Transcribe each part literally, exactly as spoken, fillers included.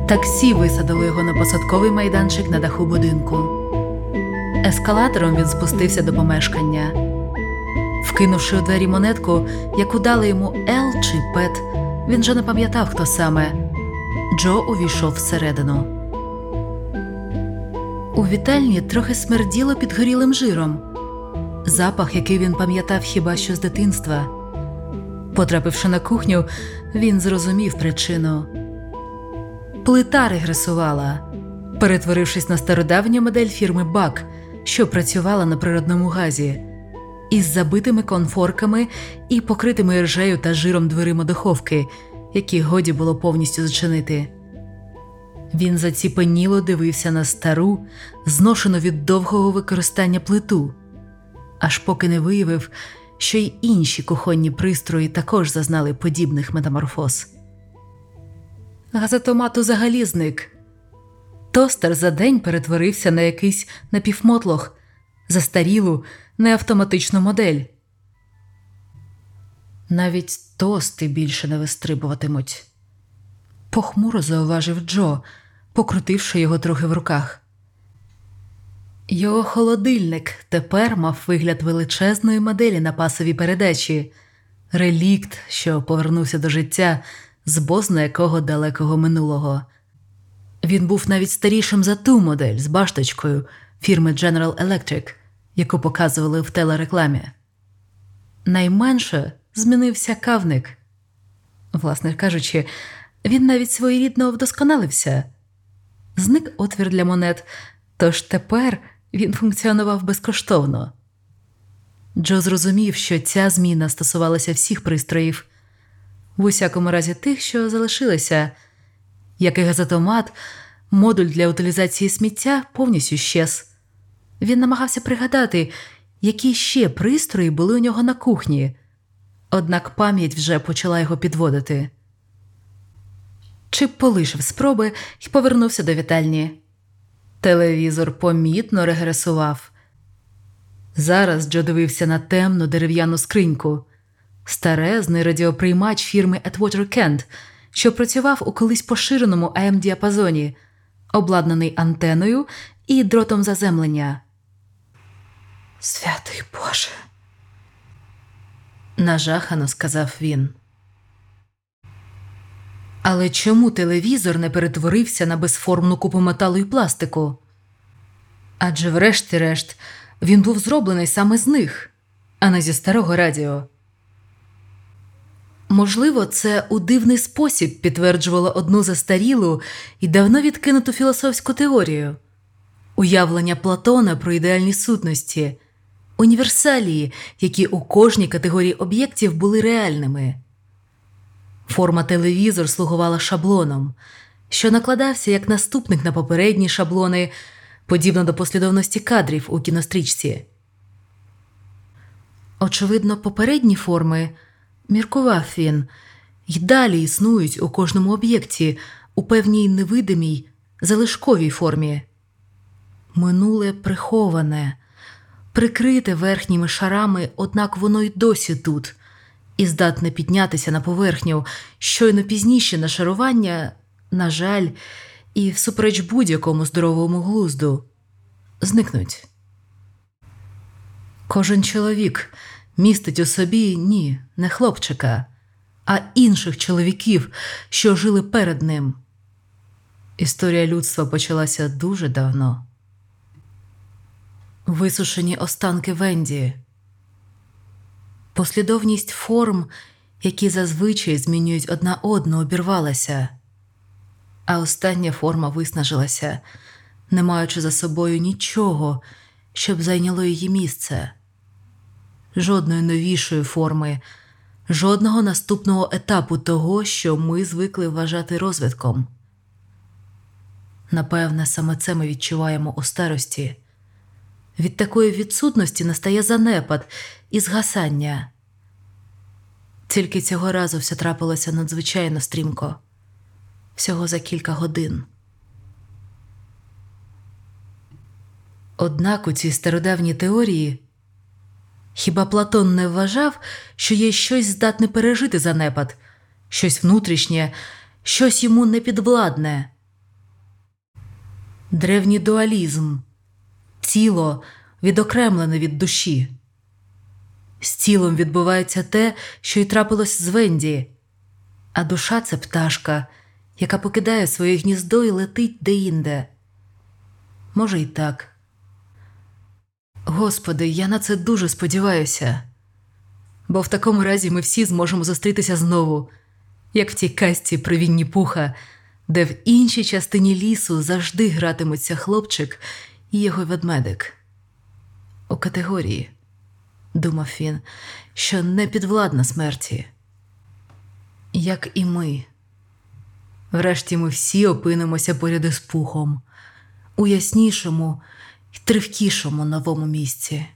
Таксі висадило його на посадковий майданчик на даху будинку. Ескалатором він спустився до помешкання. Вкинувши у двері монетку, яку дали йому Ел чи Пет, він вже не пам'ятав, хто саме, Джо увійшов всередину. У вітальні трохи смерділо підгорілим жиром. Запах, який він пам'ятав хіба що з дитинства. Потрапивши на кухню, він зрозумів причину. Плита регресувала, перетворившись на стародавню модель фірми Бак, що працювала на природному газі, із забитими конфорками і покритими іржею та жиром дверима духовки, які годі було повністю зачинити. Він заціпеніло дивився на стару, зношену від довгого використання плиту, аж поки не виявив, що й інші кухонні пристрої також зазнали подібних метаморфоз. Газотомат взагалі зник. Тостер за день перетворився на якийсь напівмотлох, застарілу, неавтоматичну модель. Навіть тости більше не вистрибуватимуть. Похмуро зауважив Джо, покрутивши його трохи в руках. Його холодильник тепер мав вигляд величезної моделі на пасовій передачі, релікт, що повернувся до життя з бозна якого далекого минулого. Він був навіть старішим за ту модель з башточкою фірми General Electric, яку показували в телерекламі. Найменше змінився кавник. Власне кажучи, він навіть своєрідно вдосконалився. Зник отвір для монет, тож тепер він функціонував безкоштовно. Джо зрозумів, що ця зміна стосувалася всіх пристроїв, в усякому разі тих, що залишилися. Як і газотомат, модуль для утилізації сміття повністю щез. Він намагався пригадати, які ще пристрої були у нього на кухні, однак пам'ять вже почала його підводити. Чип полишив спроби і повернувся до вітальні. Телевізор помітно регресував. Зараз Джо дивився на темну дерев'яну скриньку, старезний радіоприймач фірми Atwater Kent, що працював у колись поширеному ей ем-діапазоні, обладнаний антеною і дротом заземлення. «Святий Боже!» – нажахано сказав він. Але чому телевізор не перетворився на безформну купу металу і пластику? Адже врешті-решт він був зроблений саме з них, а не зі старого радіо. Можливо, це у дивний спосіб підтверджувало одну застарілу і давно відкинуту філософську теорію – уявлення Платона про ідеальні сутності, універсалії, які у кожній категорії об'єктів були реальними. Форма телевізор слугувала шаблоном, що накладався як наступник на попередні шаблони, подібно до послідовності кадрів у кінострічці. Очевидно, попередні форми, міркував він, й далі існують у кожному об'єкті у певній невидимій, залишковій формі. Минуле приховане, прикрите верхніми шарами, однак воно й досі тут, і здатне піднятися на поверхню, щойно пізніше нашарування, на жаль, і всупереч будь-якому здоровому глузду, зникнуть. Кожен чоловік містить у собі, ні, не хлопчика, а інших чоловіків, що жили перед ним. Історія людства почалася дуже давно. Висушені останки Венді. Послідовність форм, які зазвичай змінюють одна одну, обірвалася, а остання форма виснажилася, не маючи за собою нічого, щоб зайняло її місце. Жодної новішої форми, жодного наступного етапу того, що ми звикли вважати розвитком. Напевне, саме це ми відчуваємо у старості. Від такої відсутності настає занепад і згасання. Тільки цього разу все трапилося надзвичайно стрімко. Всього за кілька годин. Однак у цій стародавній теорії хіба Платон не вважав, що є щось здатне пережити занепад, щось внутрішнє, щось йому непідвладне, древній дуалізм, тіло відокремлене від душі. З тілом відбувається те, що й трапилось з Венді, а душа – це пташка, яка покидає своє гніздо і летить деінде. Може й так. Господи, я на це дуже сподіваюся. Бо в такому разі ми всі зможемо зустрітися знову, як в тій казці про Вінні-Пуха, де в іншій частині лісу завжди гратимуться хлопчик і його ведмедик. У категорії, думав він, що не підвладна смерті. Як і ми. Врешті ми всі опинимося поряд із Пухом, у яснішому і тривкішому новому місці.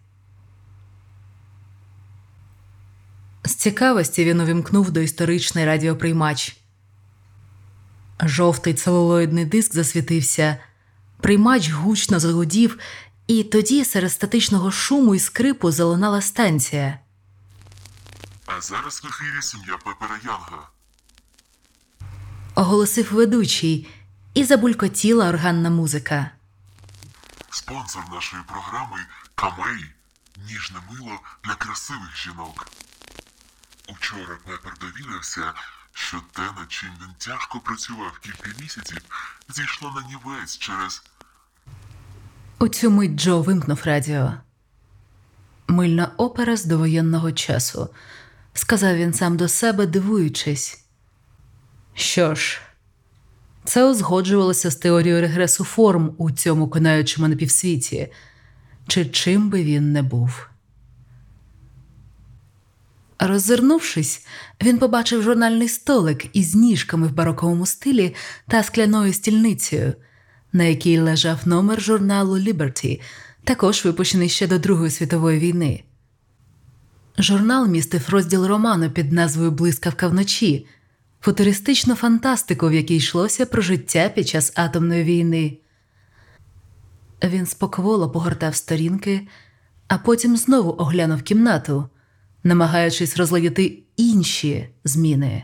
З цікавості він увімкнув доісторичний радіоприймач. Жовтий целулоїдний диск засвітився, приймач гучно загудів, і тоді серед статичного шуму і скрипу залунала станція. А зараз в ефірі сім'я Пепера Янга. Оголосив ведучий, і забулькотіла органна музика. Спонсор нашої програми – Камей. Ніжне мило для красивих жінок. Учора Пепер довідався, що те, над чим він тяжко працював кілька місяців, зійшло на нівець через... У цю мить Джо вимкнув радіо. «Мильна опера з довоєнного часу», – сказав він сам до себе, дивуючись. Що ж, це узгоджувалося з теорією регресу форм у цьому конаючому напівсвіті, чи чим би він не був. Роззирнувшись, він побачив журнальний столик із ніжками в бароковому стилі та скляною стільницею, на якій лежав номер журналу «Liberty», також випущений ще до Другої світової війни. Журнал містив розділ роману під назвою «Блискавка вночі», футуристичну фантастику, в якій йшлося про життя під час атомної війни. Він спокволо погортав сторінки, а потім знову оглянув кімнату, намагаючись розглядіти інші зміни.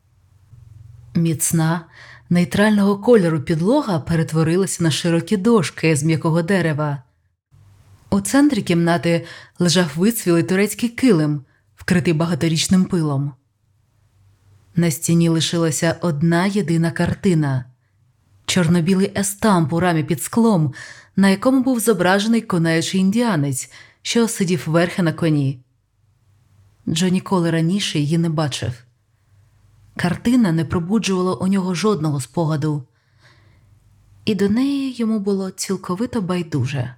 Міцна, нейтрального кольору підлога перетворилася на широкі дошки з м'якого дерева. У центрі кімнати лежав вицвілий турецький килим, вкритий багаторічним пилом. На стіні лишилася одна єдина картина – чорно-білий естамп у рамі під склом, на якому був зображений конаючий індіанець, що сидів верхи на коні. Джо ніколи раніше її не бачив. Картина не пробуджувала у нього жодного спогаду, і до неї йому було цілковито байдуже.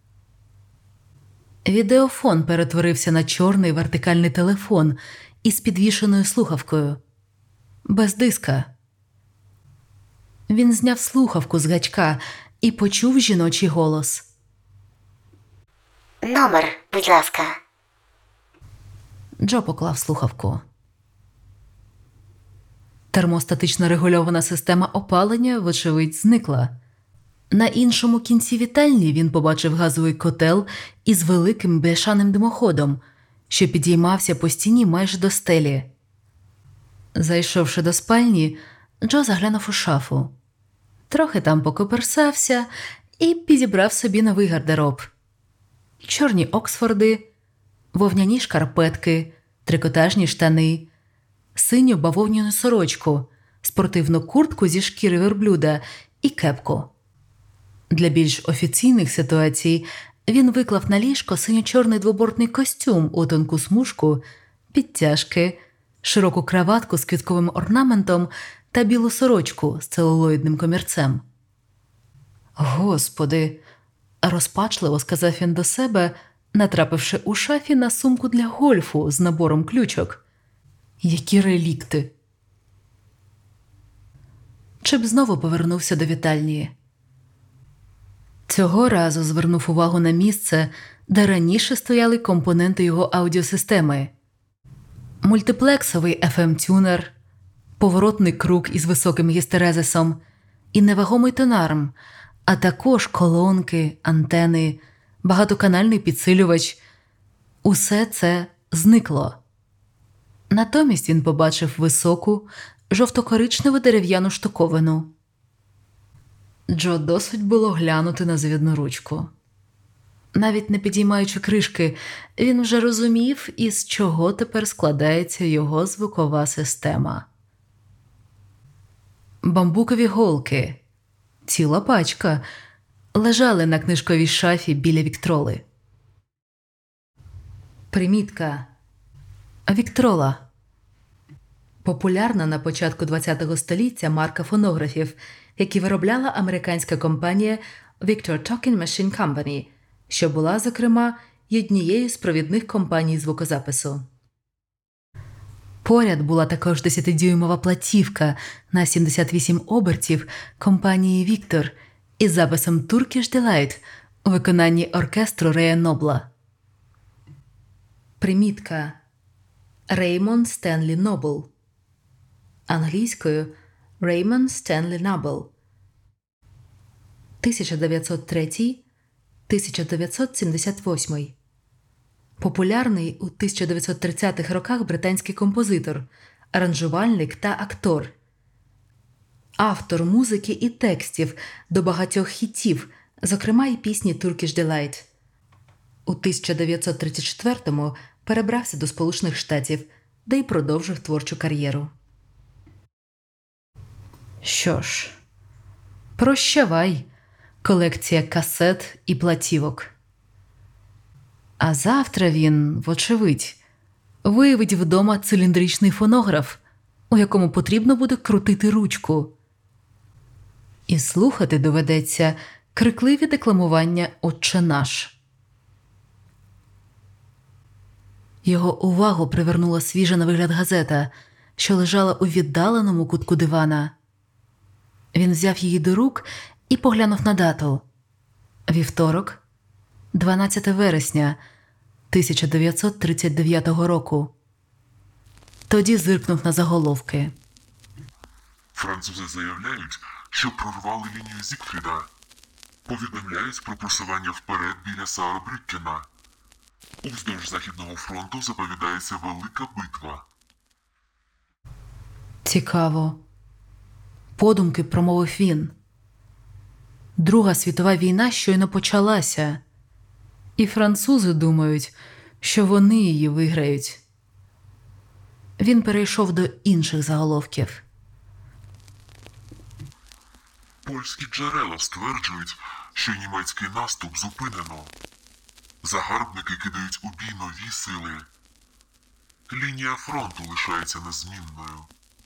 Відеофон перетворився на чорний вертикальний телефон із підвішеною слухавкою. Без диска. Він зняв слухавку з гачка і почув жіночий голос. «Номер, будь ласка». Джо поклав слухавку. Термостатично регульована система опалення, вочевидь, зникла. На іншому кінці вітальні він побачив газовий котел із великим бляшаним димоходом, що підіймався по стіні майже до стелі. Зайшовши до спальні, Джо заглянув у шафу. Трохи там покоперсався і підібрав собі новий гардероб. Чорні оксфорди, вовняні шкарпетки, трикотажні штани, синю бавовняну сорочку, спортивну куртку зі шкіри верблюда і кепку. Для більш офіційних ситуацій він виклав на ліжко синьо-чорний двобортний костюм у тонку смужку, підтяжки, широку краватку з квітковим орнаментом та білу сорочку з целулоїдним комірцем. «Господи!» – розпачливо сказав він до себе, натрапивши у шафі на сумку для гольфу з набором ключок. Які релікти! Чип знову повернувся до вітальні. Цього разу звернув увагу на місце, де раніше стояли компоненти його аудіосистеми. Мультиплексовий еф ем-тюнер, поворотний круг із високим гістерезисом і невагомий тонарм, а також колонки, антени, багатоканальний підсилювач. Усе це зникло. Натомість він побачив високу, жовто-коричневу дерев'яну штуковину. Джо досить було глянути на завідну ручку. Навіть не підіймаючи кришки, він вже розумів, із чого тепер складається його звукова система. Бамбукові голки, ціла пачка, лежали на книжковій шафі біля віктроли. Примітка. Віктрола. Популярна на початку ХХ століття марка фонографів, які виробляла американська компанія Victor Talking Machine Company, що була, зокрема, однією з провідних компаній звукозапису. Поряд була також десятидюймова платівка на сімдесят вісім обертів компанії Victor із записом Turkish Delight у виконанні оркестру Рея Нобла. Примітка. Реймонд Стенлі Нобл. Англійською Реймонд Стенлі Нобл. тисяча дев'ятсот третій - тисяча дев'ятсот сімдесят восьмий. Популярний у тисяча дев'ятсот тридцятих роках британський композитор, аранжувальник та актор. Автор музики і текстів до багатьох хітів, зокрема і пісні Turkish Delight. У тисяча дев'ятсот тридцять четвертому перебрався до Сполучених Штатів, де й продовжив творчу кар'єру. Що ж, прощавай, колекція касет і платівок. А завтра він, вочевидь, виявить вдома циліндричний фонограф, у якому потрібно буде крутити ручку. І слухати доведеться крикливі декламування «Отче наш». Його увагу привернула свіжа на вигляд газета, що лежала у віддаленому кутку дивана. Він взяв її до рук і поглянув на дату. Вівторок, дванадцяте вересня тисяча дев'ятсот тридцять дев'ятого року. Тоді зиркнув на заголовки. Французи заявляють, що прорвали лінію Зігфріда. Повідомляють про просування вперед біля Саарбрюккена. Уздовж Західного фронту заповідається велика битва. Цікаво. Подумки промовив він. Друга світова війна щойно почалася. І французи думають, що вони її виграють. Він перейшов до інших заголовків. Польські джерела стверджують, що німецький наступ зупинено. Загарбники кидають у бій нові сили. Лінія фронту лишається незмінною.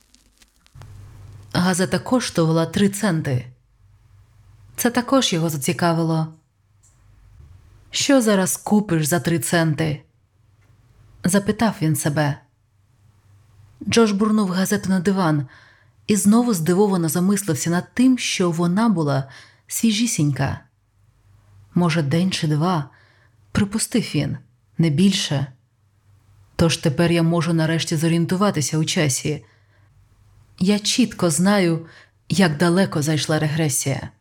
Газета коштувала три центи. Це також його зацікавило. «Що зараз купиш за три центи?» – запитав він себе. Джош бурнув газету на диван і знову здивовано замислився над тим, що вона була свіжісінька. Може, день чи два, припустив він, не більше. Тож тепер я можу нарешті зорієнтуватися у часі. Я чітко знаю, як далеко зайшла регресія.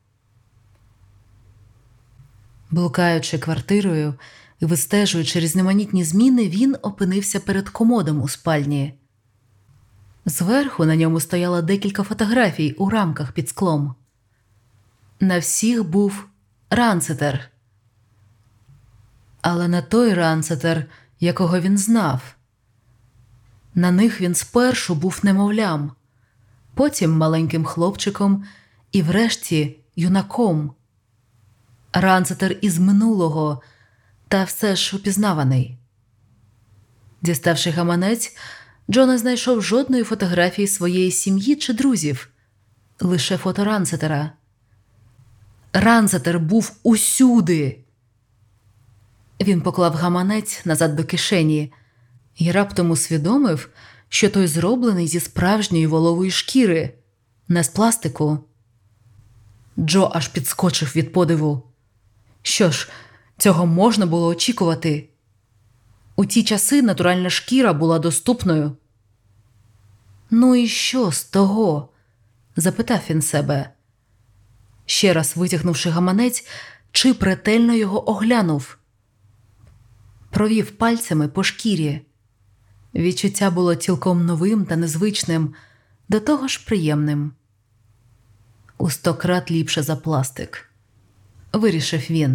Блукаючи квартирою і вистежуючи різноманітні зміни, він опинився перед комодом у спальні. Зверху на ньому стояло декілька фотографій у рамках під склом. На всіх був Ранцетер. Але не той Ранцетер, якого він знав. На них він спершу був немовлям, потім маленьким хлопчиком і врешті юнаком. Ранцетер із минулого, та все ж упізнаваний. Діставши гаманець, Джо не знайшов жодної фотографії своєї сім'ї чи друзів, лише фото Ранцетера. Ранцетер був усюди! Він поклав гаманець назад до кишені і раптом усвідомив, що той зроблений зі справжньої волової шкіри, не з пластику. Джо аж підскочив від подиву. Що ж, цього можна було очікувати. У ті часи натуральна шкіра була доступною. «Ну і що з того?» – запитав він себе. Ще раз витягнувши гаманець, Чип ретельно його оглянув. Провів пальцями по шкірі. Відчуття було цілком новим та незвичним, до того ж приємним. У сто крат ліпше за пластик, вирішив він.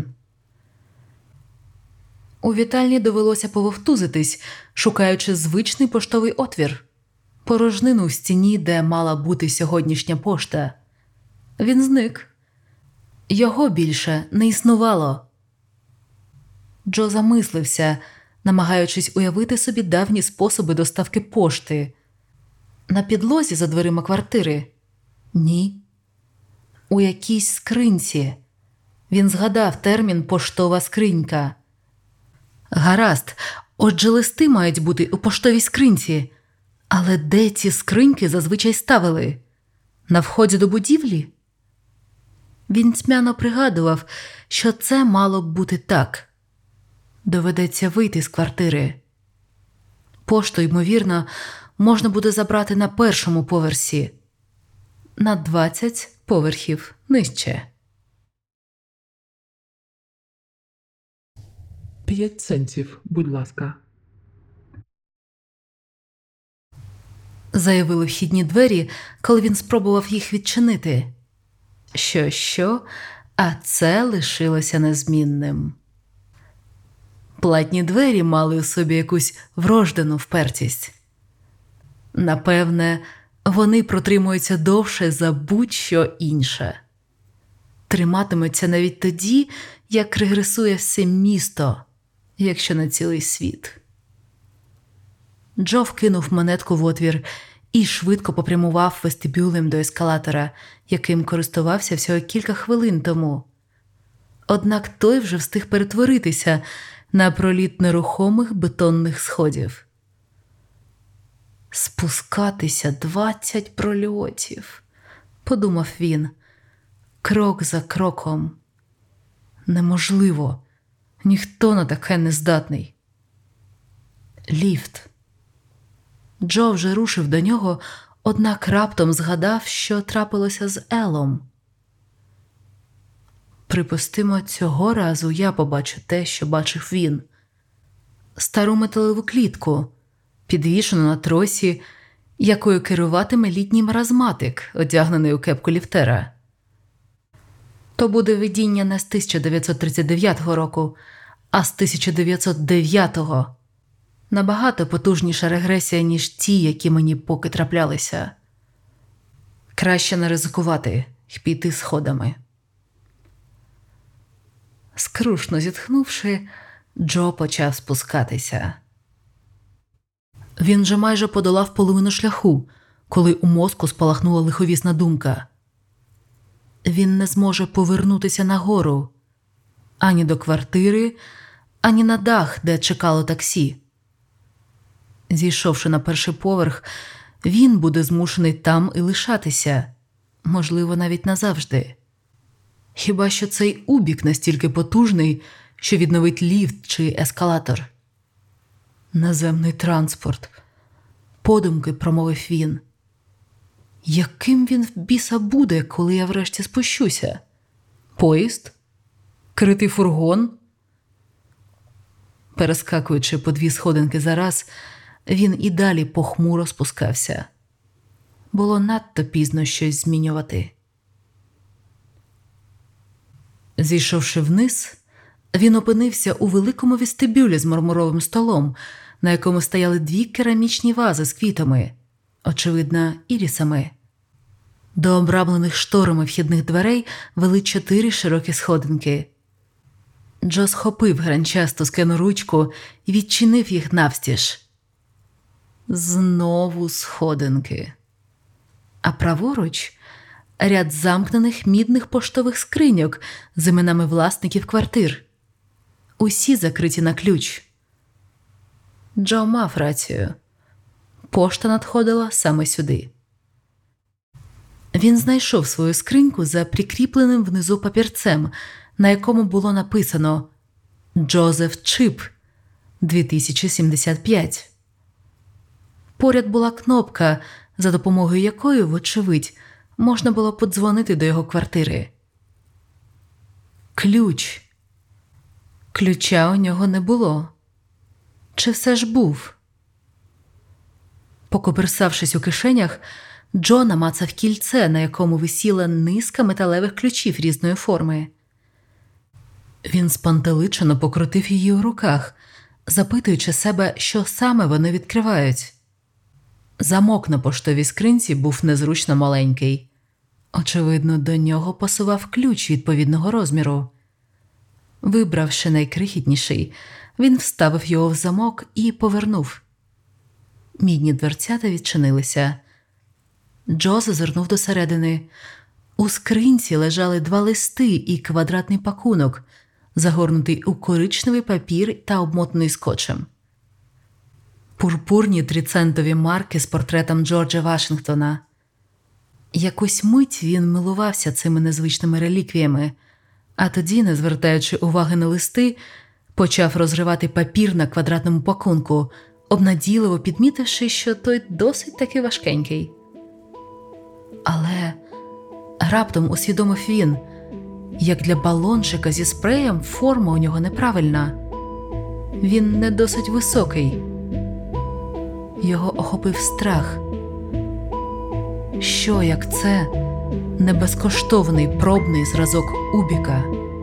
У вітальні довелося пововтузитись, шукаючи звичний поштовий отвір, порожнину в стіні, де мала бути сьогоднішня пошта. Він зник. Його більше не існувало. Джо замислився, намагаючись уявити собі давні способи доставки пошти. На підлозі за дверима квартири? Ні. У якійсь скринці. Він згадав термін «поштова скринька». Гаразд, отже листи мають бути у поштовій скринці. Але де ці скриньки зазвичай ставили? На вході до будівлі? Він тьмяно пригадував, що це мало б бути так. Доведеться вийти з квартири. Пошту, ймовірно, можна буде забрати на першому поверсі. На двадцять поверхів нижче. П'ять центів, будь ласка. Заявили вхідні двері, коли він спробував їх відчинити. Що-що, а це лишилося незмінним. Платні двері мали у собі якусь врождену впертість. Напевне, вони протримуються довше за будь-що інше. Триматимуться навіть тоді, як регресує все місто, якщо не цілий світ. Джо вкинув монетку в отвір і швидко попрямував вестибюлем до ескалатора, яким користувався всього кілька хвилин тому. Однак той вже встиг перетворитися на проліт нерухомих бетонних сходів. «Спускатися двадцять прольотів», – подумав він, крок за кроком. Неможливо, ніхто на таке не здатний. Ліфт. Джо вже рушив до нього, однак раптом згадав, що трапилося з Елом. Припустимо, цього разу я побачу те, що бачив він. Стару металеву клітку, підвішену на тросі, якою керуватиме літній маразматик, одягнений у кепку ліфтера. То буде видіння не з тисяча дев'ятсот тридцять дев'ятого року, а з тисяча дев'ятсот дев'ятого. Набагато потужніша регресія, ніж ті, які мені поки траплялися. Краще не ризикувати й піти сходами. Скрушно зітхнувши, Джо почав спускатися. Він же майже подолав половину шляху, коли у мозку спалахнула лиховісна думка. Він не зможе повернутися нагору. Ані до квартири, ані на дах, де чекало таксі. Зійшовши на перший поверх, він буде змушений там і лишатися. Можливо, навіть назавжди. Хіба що цей убік настільки потужний, що відновить ліфт чи ескалатор. Наземний транспорт. Подумки промовив він. Яким він в біса буде, коли я врешті спущуся? Поїзд? Критий фургон? Перескакуючи по дві сходинки за раз, він і далі похмуро спускався. Було надто пізно щось змінювати. Зійшовши вниз, він опинився у великому вестибюлі з мармуровим столом, на якому стояли дві керамічні вази з квітами, очевидно, ірісами. До обрамлених шторами вхідних дверей вели чотири широкі сходинки. Джо схопив гранчасту скляну ручку і відчинив їх навстіж. Знову сходинки. А праворуч – ряд замкнених мідних поштових скриньок з іменами власників квартир. Усі закриті на ключ. Джо мав рацію. Пошта надходила саме сюди. Він знайшов свою скриньку за прикріпленим внизу папірцем, на якому було написано «Джозеф Чип, дві тисячі сімдесят п'ять». Поряд була кнопка, за допомогою якої, вочевидь, можна було подзвонити до його квартири. Ключ. Ключа у нього не було. Чи все ж був? Покоперсавшись у кишенях, Джо намацав кільце, на якому висіла низка металевих ключів різної форми. Він спантеличено покрутив її у руках, запитуючи себе, що саме вони відкривають. Замок на поштовій скринці був незручно маленький. Очевидно, до нього пасував ключ відповідного розміру. Вибравши найкрихітніший, він вставив його в замок і повернув. Мідні дверцята відчинилися. Джо зазирнув досередини. У скринці лежали два листи і квадратний пакунок, загорнутий у коричневий папір та обмотаний скотчем. Пурпурні трицентові марки з портретом Джорджа Вашингтона. Якусь мить він милувався цими незвичними реліквіями, а тоді, не звертаючи уваги на листи, почав розривати папір на квадратному пакунку, обнадійливо підмітивши, що той досить таки важкенький. Але раптом усвідомив він, як для балончика зі спреєм форма у нього неправильна. Він не досить високий. Його охопив страх. Що, як це не безкоштовний пробний зразок Убіка?